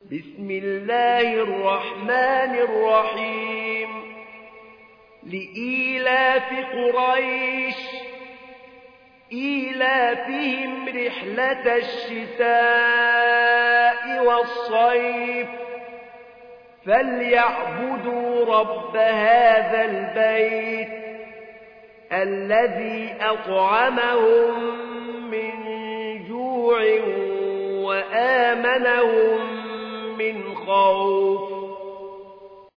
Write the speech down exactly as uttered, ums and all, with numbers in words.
بسم الله الرحمن الرحيم لإيلاف قريش إيلافهم رحلة الشتاء والصيف فليعبدوا رب هذا البيت الذي أطعمهم من جوع وآمنهم من خوف